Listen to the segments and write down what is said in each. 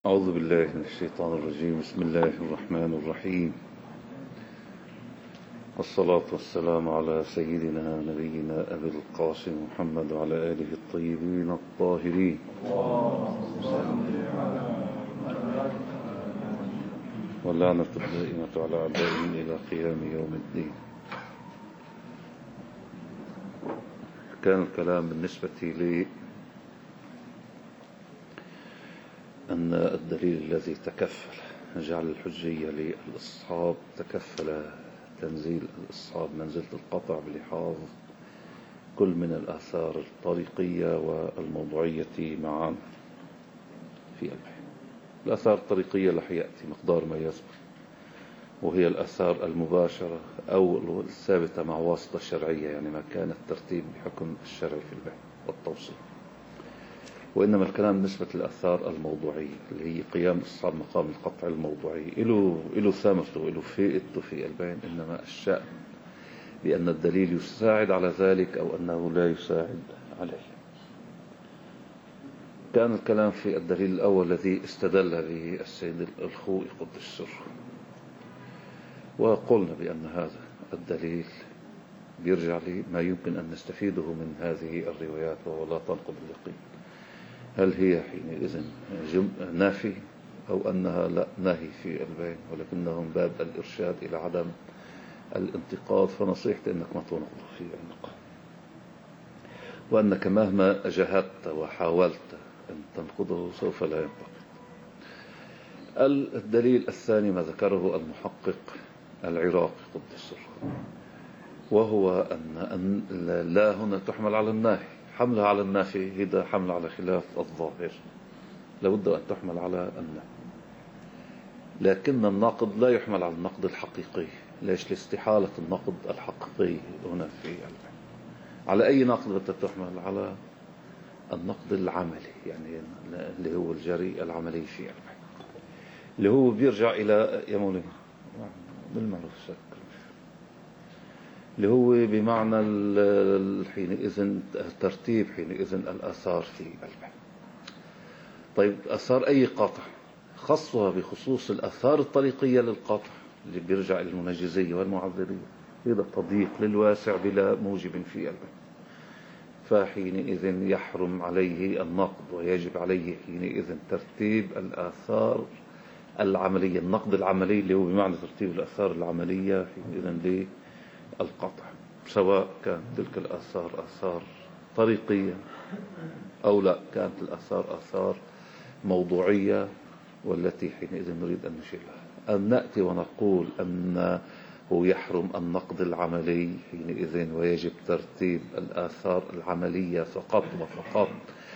أعوذ بالله من الشيطان الرجيم. بسم الله الرحمن الرحيم، والصلاة والسلام على سيدنا نبينا أبي القاسم محمد وعلى آله الطيبين الطاهرين. واللعنة الدائمة على أعدائهم إلى قيام يوم الدين. كان الكلام بالنسبة لي أن الدليل الذي تكفل جعل الحجية للإصحاب تكفل تنزيل الإصحاب منزلة القطع بلحاظ كل من الآثار الطريقية والموضوعية معا في البحث. الآثار الطريقية رح يأتي مقدار ما يسبق، وهي الآثار المباشرة أو الثابتة مع واسطة شرعية، يعني ما كان الترتيب بحكم الشرع في البحث والتوصيل. وإنما الكلام بالنسبة للآثار الموضوعية اللي هي قيام الصحاب مقام القطع الموضوعي له ثمرته وله فائدته في البيان، إنما الشأن بأن الدليل يساعد على ذلك أو أنه لا يساعد عليه. كان الكلام في الدليل الأول الذي استدل به السيد الخوئي قدس سره، وقلنا بأن هذا الدليل بيرجع لما يمكن أن نستفيده من هذه الروايات، وهو لا تنقض اليقين. هل هي حينئذ نافي أو أنها لا ناهي في البيان، ولكنهم باب الإرشاد إلى عدم الانتقاد، فنصيحتي أنك ما تنقض في النقاط، وأنك مهما جهدت وحاولت أن تنقضه سوف لا ينتقد. الدليل الثاني ما ذكره المحقق العراقي قدس سره، وهو أن لا هنا تحمل على الناهي. حملها على النافي هذا حمل على خلاف الظاهر، لابد أن تحمل على النافي، لكن النقد لا يحمل على النقد الحقيقي. ليش؟ لاستحالة النقد الحقيقي هنا في البحث. على أي نقد بتحمل؟ على النقد العملي، يعني اللي هو الجري العملي في البحث، اللي هو بيرجع إلى يمولي بالمعروف شكل، اللي هو بمعنى حينئذ ترتيب حينئذ الآثار في البحث. طيب آثار أي قطع؟ خصها بخصوص الآثار الطريقية للقطع اللي بيرجع إلى المنجزية والمعذرية، هذا تضييق للواسع بلا موجب في البحث، فحينئذ يحرم عليه النقد، ويجب عليه حينئذ ترتيب الآثار العملية، النقد العملي اللي هو بمعنى ترتيب الآثار العملية حينئذ القطع، سواء كانت تلك الآثار آثار طريقية أو لا كانت الآثار آثار موضوعية، والتي حينئذ نريد أن نشيلها. أن نأتي ونقول أنه يحرم النقد العملي حينئذ ويجب ترتيب الآثار العملية فقط وفقط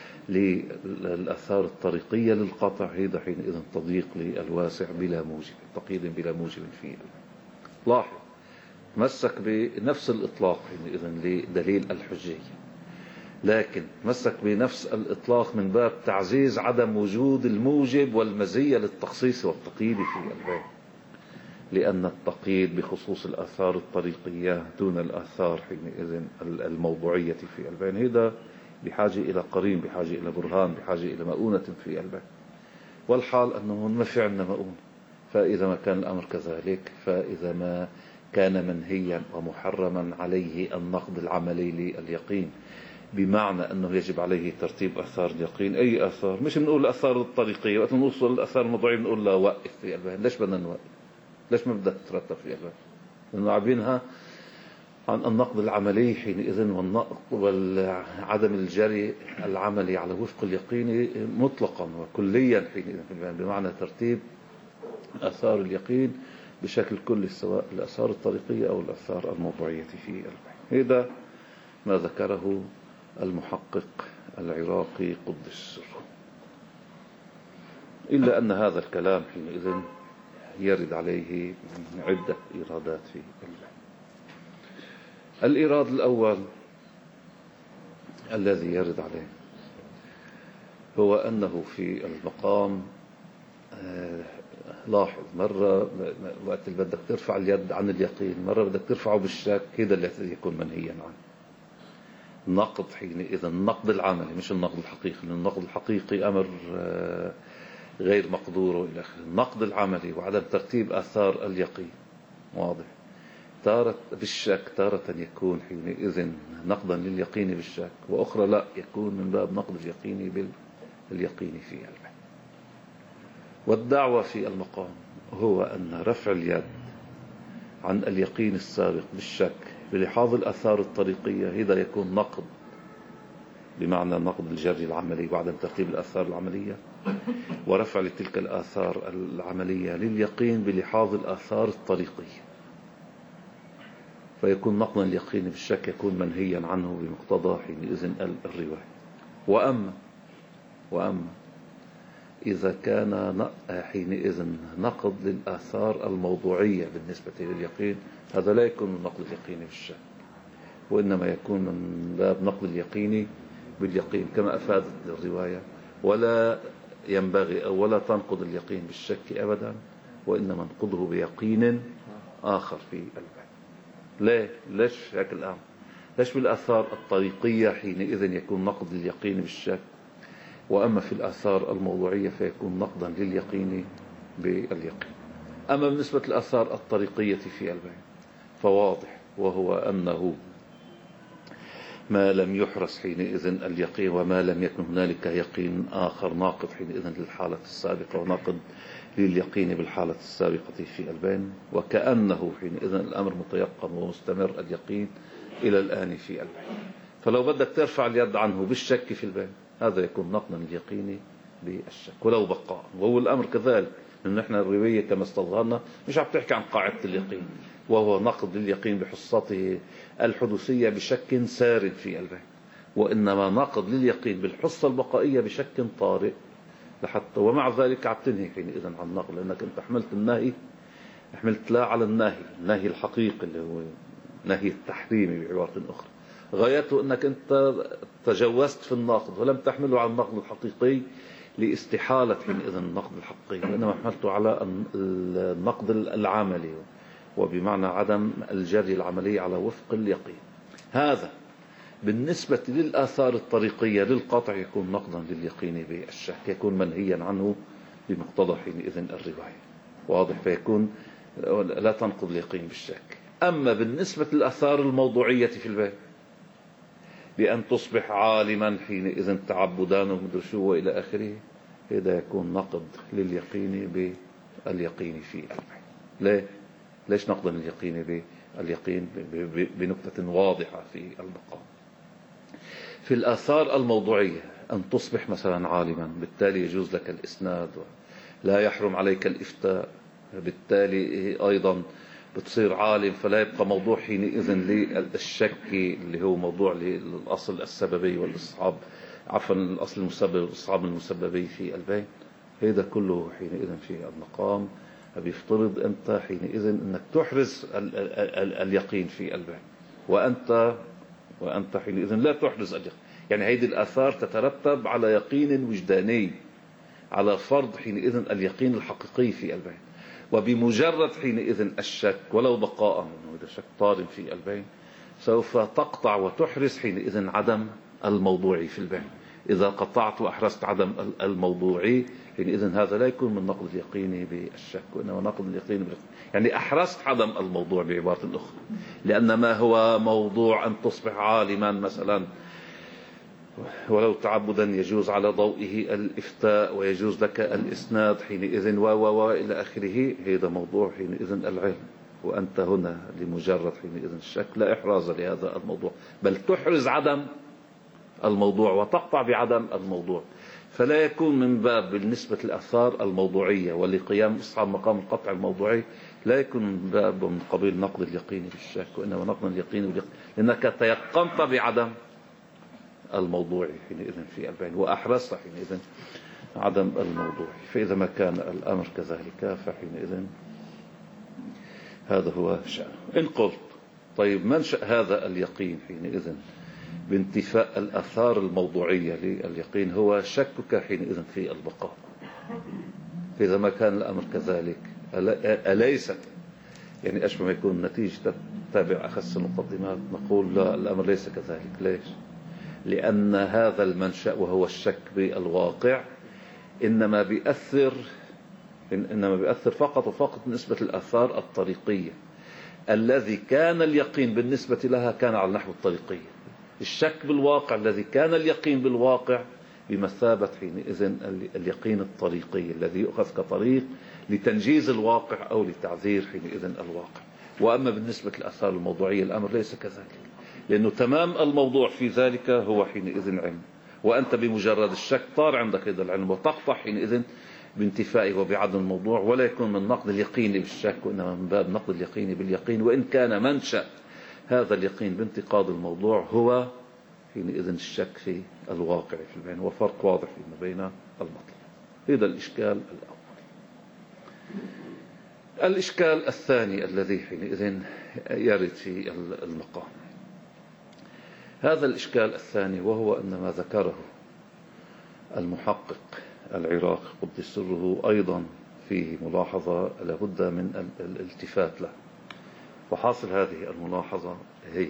للآثار الطريقية للقطع، هذا حينئذ تضييق للواسع بلا موجب، تقييد بلا موجب فيه. لاحظ مسك بنفس الإطلاق حينئذ لدليل الحجية، لكن مسك بنفس الإطلاق من باب تعزيز عدم وجود الموجب والمزية للتخصيص والتقييد في الباب، لأن التقييد بخصوص الآثار الطريقية دون الآثار حينئذ الموضوعية في الباب هذا بحاجة إلى قرين، بحاجة إلى برهان، بحاجة إلى مؤونة في الباب، والحال أنه ما في عندنا مؤونة. فإذا ما كان الأمر كذلك، فإذا ما كان منهيا ومحرما عليه النقد العملي لليقين، بمعنى أنه يجب عليه ترتيب أثار اليقين. أي أثار؟ مش بنقول الأثار الطريقية، وقت نوصل الأثار الموضوعية بنقول لا وقف في البحث. ليش بدنا نوقف؟ ليش ما بدك ترتب في البحث؟ لأنه عابينها عن النقد العملي حينئذ وعدم الجري العملي على وفق اليقين مطلقا وكليا حينئذ، بمعنى ترتيب أثار اليقين بشكل كلي، سواء الآثار الطريقية أو الآثار الموضوعية في البحث. هذا ما ذكره المحقق العراقي قدس سره، إلا أن هذا الكلام حينئذ يرد عليه عدة إيرادات في البحث. الإيراد الأول الذي يرد عليه هو أنه في المقام لاحظ مرة وقت اللي بدك ترفع اليد عن اليقين، مرة بدك ترفعه بالشك، هذا الذي يكون منهيا عنه. نقد حينئذ النقد العملي مش النقد الحقيقي، لأن النقد الحقيقي أمر غير مقدور وإلى آخره. النقد العملي وعدم ترتيب آثار اليقين واضح. تارة بالشك تارة يكون حينئذ نقدا لليقين بالشك، وأخرى لا، يكون من باب نقد اليقين باليقين في العلم. والدعوة في المقام هو أن رفع اليد عن اليقين السابق بالشك بلحاظ الآثار الطريقية هذا يكون نقد، بمعنى نقد الجري العملي وعدم ترتيب الآثار العملية، ورفع لتلك الآثار العملية لليقين بلحاظ الآثار الطريقية، فيكون نقدا اليقين بالشك يكون منهيا عنه بمقتضى حينئذ الرواية. وأما إذا كان حينئذ نقد للآثار الموضوعية بالنسبة لليقين، هذا لا يكون من نقد اليقين بالشك، وإنما يكون من باب نقد اليقين باليقين كما أفادت الرواية. ولا ينبغي أو ولا تنقض اليقين بالشك أبدا، وإنما ننقضه بيقين آخر في الباب. ليش هيك الآن؟ ليش بالآثار الطريقية حينئذ يكون نقد لليقين بالشك، وأما في الآثار الموضوعية فيكون نقدا لليقين باليقين؟ أما بالنسبة للآثار الطريقية في الباب فواضح، وهو أنه ما لم يحرس حينئذ اليقين، وما لم يكن هنالك يقين آخر ناقض حينئذ للحالة السابقة وناقض لليقين بالحالة السابقة في البين، وكأنه حينئذ الأمر متيقن ومستمر اليقين إلى الآن في البين. فلو بدك ترفع اليد عنه بالشك في البين، هذا يكون نقدا لليقين بالشك ولو بقاء. وهو الأمر كذلك، لأن نحن الرواية كما استظهرنا مش عم تحكي عن قاعدة اليقين، وهو نقد لليقين بحصته الحدوثية بشك سارد في البين، وإنما نقد لليقين بالحصة البقائية بشك طارئ لحتى. ومع ذلك عم تنهي حينئذ عن النقل، لأنك أنت حملت النهي، حملت لا على النهي الحقيقي اللي هو نهي التحريمي بعبارة أخرى، غايته أنك أنت تجوزت في النقد ولم تحمله على النقد الحقيقي لاستحالة حينئذ النقد الحقيقي، وإنما حملته على النقد العملي، وبمعنى عدم الجري العملي على وفق اليقين. هذا بالنسبة للآثار الطريقية للقطع يكون نقدا لليقين بالشك، يكون منهيا عنه بمقتضى حينئذ الرواية واضح، فيكون لا تنقض اليقين بالشك. أما بالنسبة للآثار الموضوعية في الباب، بأن تصبح عالما حينئذ تعبدان ومدر شو وإلى آخره، هذا يكون نقد لليقين باليقين في الباب. ليش نقدا لليقين باليقين بنقطة واضحة في المقام؟ في الآثار الموضوعية أن تصبح مثلا عالما، بالتالي يجوز لك الإسناد لا يحرم عليك الإفتاء، بالتالي أيضا بتصير عالم، فلا يبقى موضوع حينئذ للشك اللي هو موضوع للأصل السببي والإصحاب، عفوا الأصل المسبب والإصحاب المسببي في البين. هذا كله حينئذ في المقام بيفترض أنت حينئذ أنك تحرز اليقين في البين، وأنت حينئذ لا تحرز اليقين. يعني هذه الآثار تترتب على يقين وجداني، على فرض حينئذ اليقين الحقيقي في البين. وبمجرد حينئذ الشك ولو بقاء منه، إذا شك طارم في البين، سوف تقطع وتحرز حينئذ عدم الموضوعي في البين. إذا قطعت وأحرزت عدم الموضوعي حينئذ هذا لا يكون من نقد اليقين بالشك، وإنما نقد اليقين يعني أحرزت عدم الموضوع بعبارة أخرى، لأن ما هو موضوع أن تصبح عالما مثلا ولو تعبدا يجوز على ضوئه الإفتاء ويجوز لك الإسناد حينئذ وإلى آخره، هذا موضوع حينئذ العلم. وأنت هنا لمجرد حينئذ الشك لا إحراز لهذا الموضوع، بل تحرز عدم الموضوع وتقطع بعدم الموضوع. فلا يكون من باب بالنسبة للآثار الموضوعية ولقيام أصحاب مقام القطع الموضوعي، لا يكون من باب من قبيل نقد اليقين بالشك، وإنما نقد اليقين لأنك تيقنت بعدم الموضوع حينئذ في البين، وأحرزت حينئذ عدم الموضوع. فإذا ما كان الأمر كذلك فحينئذ هذا هو شأنه. إن قلت طيب منشأ هذا اليقين حينئذ بانتفاء الآثار الموضوعية لليقين هو شكك حينئذ في البقاء، فإذا ما كان الأمر كذلك أليست يعني أشبه ما يكون نتيجة تتابع أخص المقدمات، نقول لا، الأمر ليس كذلك. ليش؟ لأن هذا المنشأ وهو الشك بالواقع إنما بيأثر فقط وفقط نسبة الآثار الطريقية. الذي كان اليقين بالنسبة لها كان على النحو الطريقي. الشك بالواقع الذي كان اليقين بالواقع بمثابة حينئذ اليقين الطريقي الذي يؤخذ كطريق لتنجيز الواقع أو لتعذير حينئذ الواقع. وأما بالنسبة للآثار الموضوعية الأمر ليس كذلك، لأنه تمام الموضوع في ذلك هو حينئذ علم، وأنت بمجرد الشك طار عندك هذا العلم، وتقطع حينئذ بانتفائه وبعدم الموضوع، ولا يكون من نقد اليقين بالشك وإنما من باب نقد اليقين باليقين، وإن كان منشأ هذا اليقين بانتقاد الموضوع هو حينئذ الشك في الواقع في البين، وفرق واضح فيما بين المطلب. هذا الإشكال الأول. الإشكال الثاني الذي حينئذ يرد في المقام، هذا الإشكال الثاني، وهو أن ما ذكره المحقق العراقي قدس سره أيضا فيه ملاحظة لابد من الالتفات له. وحاصل هذه الملاحظة هي: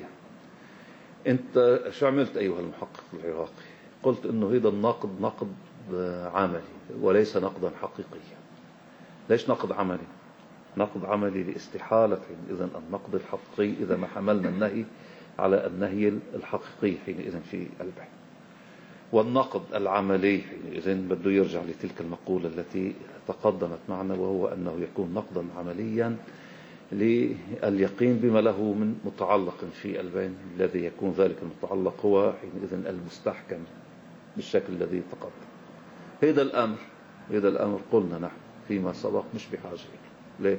أنت شو عملت أيها المحقق العراقي؟ قلت أنه هذا النقد نقد عملي وليس نقدا حقيقيا. ليش نقد عملي؟ نقد عملي لاستحالة حينئذ النقد الحقيقي إذا ما حملنا النهي على النهي الحقيقي حينئذ في البيع. والنقد العملي حينئذ بده يرجع لتلك المقولة التي تقدمت معنا، وهو أنه يكون نقدا عمليا لليقين بما له من متعلق في البين، الذي يكون ذلك المتعلق هو حينئذ المستحكم بالشكل الذي تقدم. هذا الأمر قلنا نحن فيما سبق مش بحاجة. ليه؟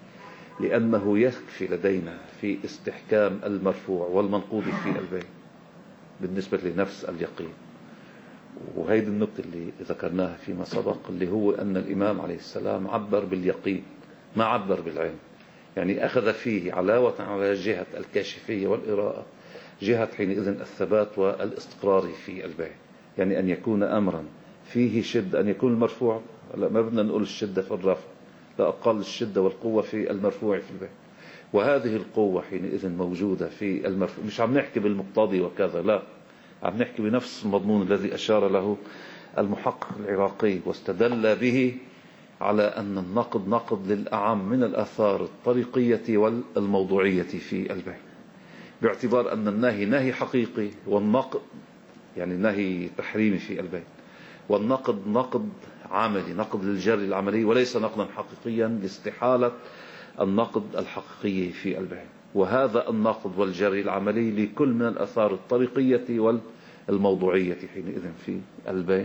لأنه يكفي لدينا في استحكام المرفوع والمنقود في البين بالنسبة لنفس اليقين. وهيدي النقطة اللي ذكرناها فيما سبق، اللي هو أن الإمام عليه السلام عبر باليقين ما عبر بالعلم، يعني أخذ فيه علاوة على جهة الكاشفية والإراءة جهة حينئذ الثبات والاستقرار في البيع. يعني أن يكون أمرا فيه شدة، أن يكون المرفوع، لا ما بدنا نقول الشدة في الرفع، لا أقل الشدة والقوة في المرفوع في البيع. وهذه القوة حينئذ موجودة في المرفوع، مش عم نحكي بالمقتضي وكذا، لا، عم نحكي بنفس المضمون الذي أشار له المحقق العراقي واستدل به على أن النقد نقد للأعم من الآثار الطريقية والموضوعية في البيع، باعتبار أن النهي نهي حقيقي، والنقد يعني نهي تحريمي في البيع، والنقد نقد عملي، نقد للجري العملي وليس نقدا حقيقيا لاستحالة النقد الحقيقي في البيع. وهذا النقد والجري العملي لكل من الآثار الطريقية والموضوعية حينئذ في البيع،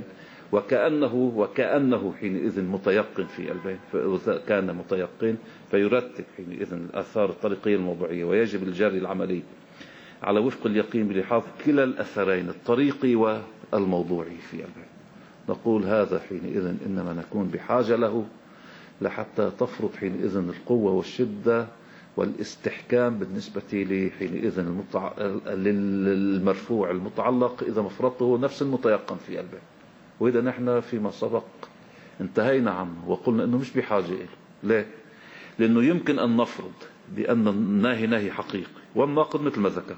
وكأنه حينئذ متيقن في البيع. فإذا كان متيقن فيرتب حينئذ الآثار الطريقية الموضوعية، ويجب الجري العملي على وفق اليقين بلحاظ كلا الأثرين الطريقي والموضوعي في البيع. نقول هذا حينئذ إنما نكون بحاجة له لحتى تفرض حينئذ القوة والشدة والاستحكام بالنسبة لحينئذ للمرفوع المتعلق إذا مفرطه نفس المتيقن في البيع. وإذا نحن فيما سبق انتهينا عنه وقلنا أنه مش بحاجة إله. ليه؟ لأنه يمكن أن نفرض بأن النهي نهي حقيقي، والنقد مثل ما ذكر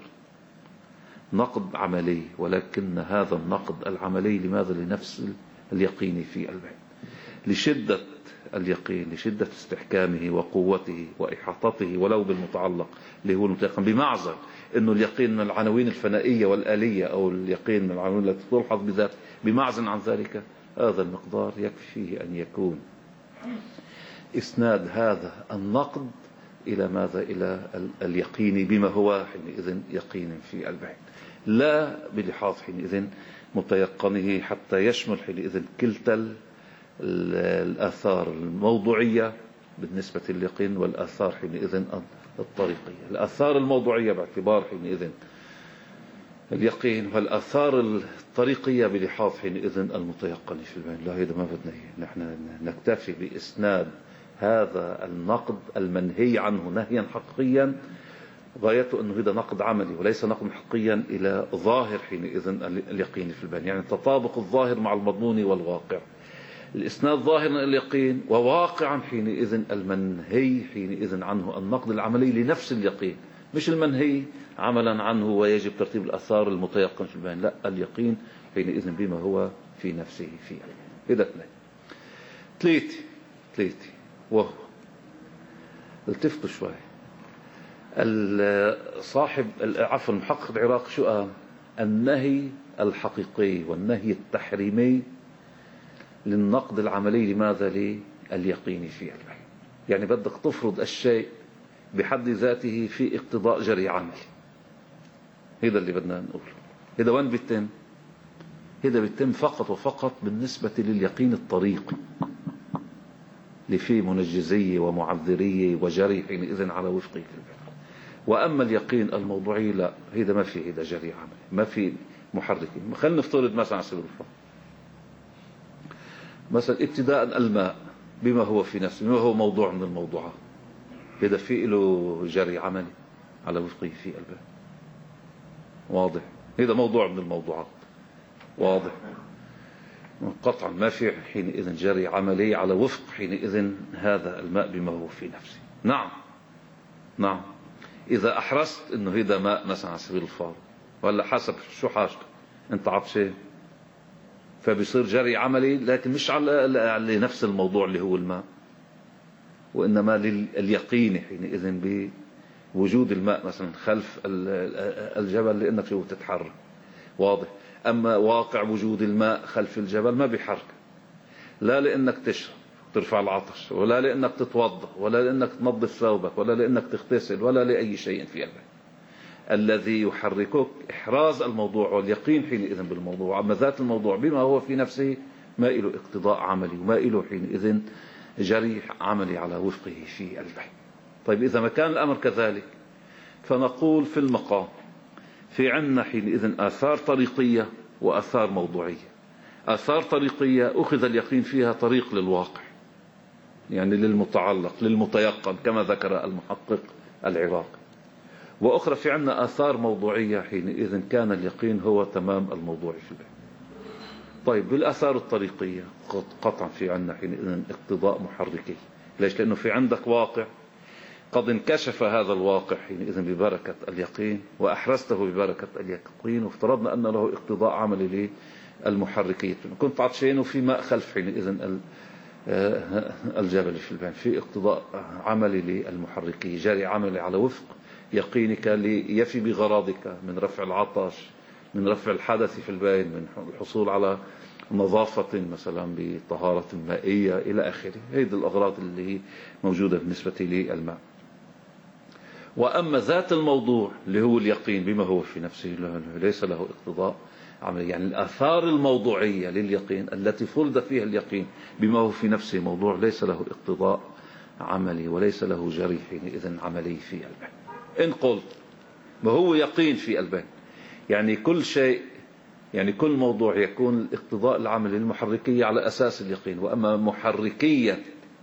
نقد عملي، ولكن هذا النقد العملي لماذا؟ لنفس اليقين في البيع، لشدة اليقين، لشدة استحكامه وقوته وإحاطته ولو بالمتعلق اللي هو المتيقن، بمعزل أنه اليقين من العناوين الفنائية والآلية أو اليقين من العناوين التي تلحظ بذات، بمعزل عن ذلك هذا المقدار يكفي فيه أن يكون إسناد هذا النقد إلى ماذا؟ إلى اليقين بما هو حينئذ يقين في البيع، لا بلحاظ حينئذ متيقنه حتى يشمل حينئذ كلتا الآثار الموضوعية بالنسبة لليقين والآثار حينئذ الطريقية. الآثار الموضوعية باعتبار حينئذ اليقين، والآثار الطريقية بلحاظ حينئذ المتيقن في البين. لا، هذا ما بدنا إياه، نحن نكتفي بإسناد هذا النقد المنهي عنه نهيا حقيقيا، غايته أنه هذا نقد عملي وليس نقد حقيقيا إلى ظاهر حينئذ اليقين في البين، يعني تطابق الظاهر مع المضمون والواقع. الإسناد ظاهرا اليقين، وواقعا حينئذ المنهي حينئذ عنه النقد العملي لنفس اليقين، مش المنهي عملا عنه ويجب ترتيب الأثار المتيقن في البين، لا، اليقين حينئذ بما هو في نفسه في هذا اثنين. ثلاثة وهو، التفتوا شوي، صاحب عفوا المحقق العراقي شو قال؟ النهي الحقيقي والنهي التحريمي للنقد العملي، لماذا؟ لليقين في الوحي. يعني بدك تفرض الشيء بحد ذاته في اقتضاء جري عملي. هذا اللي بدنا نقوله. هذا وين بيتم؟ هذا بيتم فقط وفقط بالنسبة لليقين الطريقي اللي فيه منجزية ومعذرية وجري حينئذ على وفقه في البحث. وأما اليقين الموضوعي لا، هذا ما في، هذا جري عملي، ما في محركين. خلينا نفترض مثلا على سبيل الفرض مثلا ابتداء الماء بما هو في نفسه، بما هو موضوع من الموضوعات، هذا في له جري عملي على وفقه في البحث. واضح؟ هذا موضوع من الموضوعات، واضح قطعا ما في حينئذ جري عملي على وفق حينئذ هذا الماء بما هو في نفسه. نعم إذا أحرزت إنه هذا ماء مثلا على سبيل الفرض، ولا حسب شو حاجتك أنت عطشان، فبيصير جري عملي، لكن مش على نفس الموضوع اللي هو الماء، وإنما لليقين حينئذ بوجود الماء مثلا خلف الجبل لأنك شو تتحرك. واضح؟ أما واقع وجود الماء خلف الجبل ما بيحرك، لا لأنك تشرب ترفع العطش، ولا لأنك تتوضأ، ولا لأنك تنظف ثوبك، ولا لأنك تغتسل، ولا لأي شيء في البحث. الذي يحركك إحراز الموضوع واليقين حينئذ بالموضوع. أما ذات الموضوع بما هو في نفسه ما له اقتضاء عملي، وما له حينئذ جري عملي على وفقه في البحث. طيب إذا ما كان الأمر كذلك، فنقول في المقام في عنا حينئذ آثار طريقية وآثار موضوعية. آثار طريقية أخذ اليقين فيها طريق للواقع، يعني للمتعلق للمتيقن كما ذكر المحقق العراقي. وأخرى في عنا آثار موضوعية حينئذ كان اليقين هو تمام الموضوع في البحث. طيب بالآثار الطريقية قطعا في عنا حينئذ اقتضاء محركي. ليش؟ لأنه في عندك واقع قد انكشف هذا الواقع حينئذ ببركة اليقين، وأحرزته ببركة اليقين، وافترضنا أن له اقتضاء عملي للمحركية. كنت عطشان وفي ماء خلف حينئذ الجبل في البين، في اقتضاء عملي للمحركية، جاري عملي على وفق يقينك ليفي بغراضك من رفع العطش، من رفع الحدث في البين، من الحصول على نظافة مثلا بطهارة مائية إلى آخره. هذه الأغراض اللي هي موجودة بالنسبة للماء. وأما ذات الموضوع اللي هو اليقين بما هو في نفسه ليس له اقتضاء عملي، يعني الآثار الموضوعية لليقين التي فرض فيها اليقين بما هو في نفسه موضوع ليس له اقتضاء عملي وليس له جري حينئذ عملي في البين. إن قلت ما هو يقين في البين، يعني كل شيء، يعني كل موضوع يكون الاقتضاء العملي المحركية على أساس اليقين. وأما محركية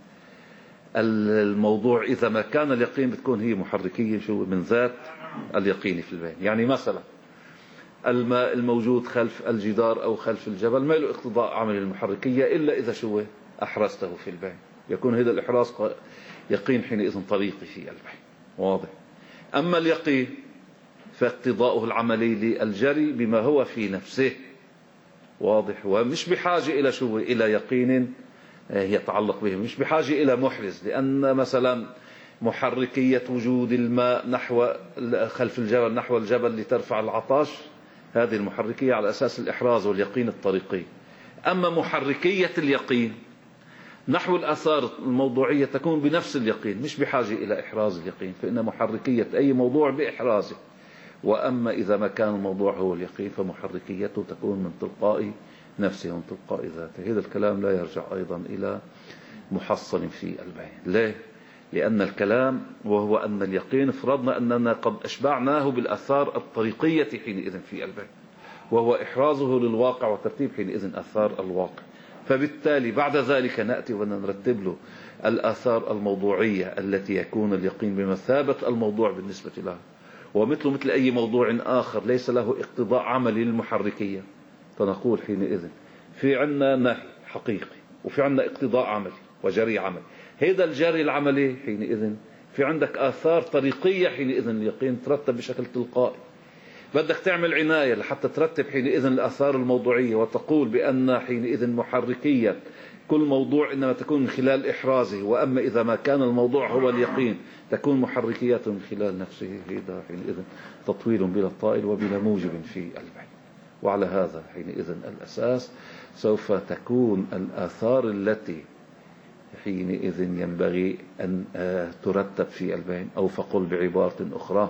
الموضوع إذا ما كان اليقين بتكون هي محركية شو من ذات اليقين في البين. يعني مثلا الماء الموجود خلف الجدار أو خلف الجبل ما له اقتضاء عملي المحركية إلا إذا شو أحرزته في البين، يكون هذا الإحراز يقين حينئذ طريقي في البين. واضح؟ أما اليقين فاقتضاؤه العملي للجري بما هو في نفسه. واضح؟ ومش بحاجة إلى شو إلى يقين يتعلق به، مش بحاجة إلى محرز، لأن مثلا محركية وجود الماء نحو خلف الجبل نحو الجبل لترفع العطاش، هذه المحركية على أساس الإحراز واليقين الطريقي. أما محركية اليقين نحو الآثار الموضوعية تكون بنفس اليقين، مش بحاجة إلى إحراز اليقين، فإن محركية أي موضوع بإحرازه. وأما إذا ما كان الموضوع هو اليقين فمحركيته تكون من تلقاء نفسه ومن تلقاء ذاته. هذا الكلام لا يرجع أيضا إلى محصل في البين. ليه؟ لأن الكلام وهو أن اليقين فرضنا أننا قد أشبعناه بالأثار الطريقية حينئذ في البين، وهو إحرازه للواقع وترتيب حينئذ أثار الواقع. فبالتالي بعد ذلك نأتي ونرتب له الآثار الموضوعية التي يكون اليقين بمثابة الموضوع بالنسبة له، ومثله مثل أي موضوع آخر ليس له اقتضاء عملي للمحركية. فنقول حينئذ في عنا نهي حقيقي وفي عنا اقتضاء عملي وجري عملي. هذا الجري العملي حينئذ في عندك آثار طريقية حينئذ اليقين ترتب بشكل تلقائي. بدك تعمل عناية لحتى ترتب حينئذ الآثار الموضوعية وتقول بأن حينئذ محركية كل موضوع إنما تكون من خلال إحرازه، وأما إذا ما كان الموضوع هو اليقين تكون محركياته من خلال نفسه. هذا حينئذ تطويل بلا طائل وبلا موجب في البحث. وعلى هذا حينئذ الأساس سوف تكون الآثار التي حينئذ ينبغي أن ترتب في البين، أو فقل بعبارة أخرى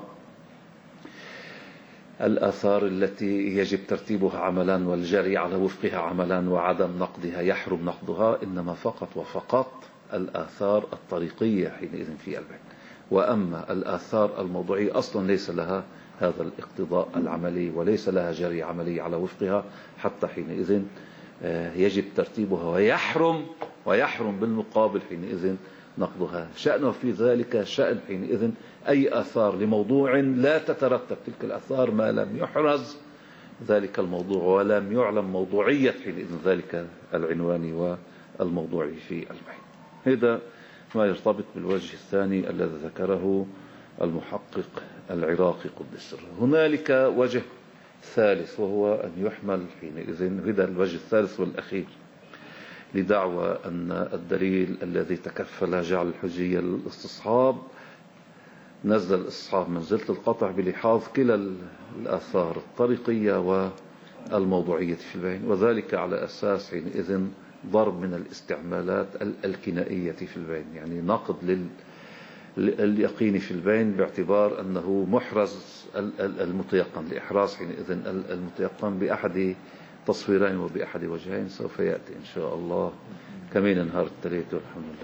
الآثار التي يجب ترتيبها عملا والجري على وفقها عملا وعدم نقضها يحرم نقضها، إنما فقط وفقط الآثار الطريقية حينئذ في البين. وأما الآثار الموضوعية أصلا ليس لها هذا الاقتضاء العملي وليس لها جري عملي على وفقها، حتى حينئذ يجب ترتيبها ويحرم بالمقابل حينئذ نقضها. شأنه في ذلك شأن حينئذ أي آثار لموضوع لا تترتب تلك الآثار ما لم يحرز ذلك الموضوع ولم يعلم موضوعية حينئذ ذلك العنوان والموضوع في البحث. هذا ما يرتبط بالوجه الثاني الذي ذكره المحقق العراقي قدس سره. هنالك وجه ثالث وهو أن يحمل حينئذ هذا الوجه الثالث والأخير لدعوى أن الدليل الذي تكفل جعل الحجية للاستصحاب نزل الاستصحاب منزلة القطع بلحاظ كلا الآثار الطريقية والموضوعية في البين، وذلك على أساس حينئذ ضرب من الاستعمالات الكنائية في البين، يعني نقد لليقين في البين باعتبار أنه محرز المتيقن لإحراز حينئذ المتيقن بأحد تصويرين وبأحد وجهين. سوف يأتي إن شاء الله كمين نهار الثلاثاء والحمد لله.